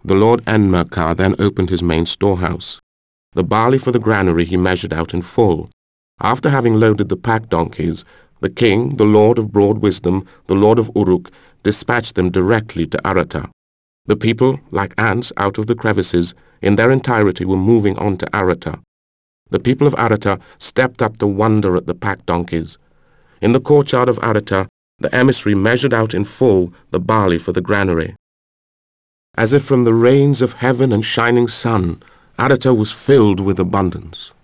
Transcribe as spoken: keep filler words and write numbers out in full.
The Lord Enmerkar then opened his main storehouse. The barley for the granary he measured out in full. After having loaded the pack donkeys, the king, the Lord of broad wisdom, the Lord of Uruk, dispatched them directly to Aratta. The people, like ants out of the crevices, in their entirety were moving on to Aratta. The people of Aratta stepped up to wonder at the pack donkeys. In the courtyard of Aratta, the emissary measured out in full the barley for the granary. As if from the rains of heaven and shining sun, Aratta was filled with abundance.